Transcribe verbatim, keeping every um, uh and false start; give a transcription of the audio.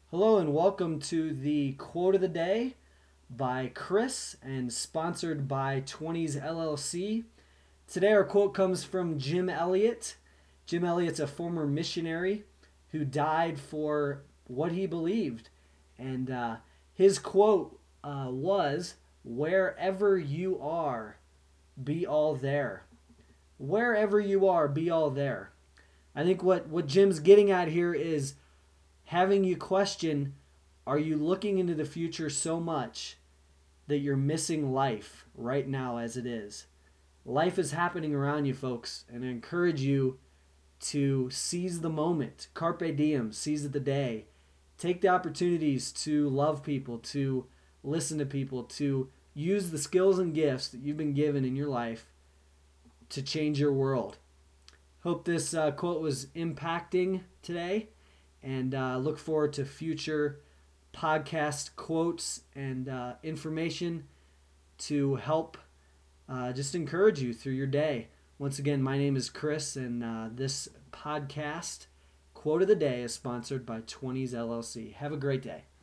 Hello and welcome to the quote of the day by Chris and sponsored by twenties L L C. Today our quote comes from Jim Elliot. Jim Elliot's a former missionary who died for what he believed. And uh, his quote uh, was, "Wherever you are, be all there." Wherever you are, be all there. I think what, what Jim's getting at here is having you question, are you looking into the future so much that you're missing life right now as it is? Life is happening around you, folks, and I encourage you to seize the moment. Carpe diem, seize the day. Take the opportunities to love people, to listen to people, to use the skills and gifts that you've been given in your life to change your world. Hope this uh, quote was impacting today, and uh, look forward to future podcast quotes and uh, information to help uh, just encourage you through your day. Once again, my name is Chris, and uh, this podcast, Quote of the Day, is sponsored by twenties L L C. Have a great day.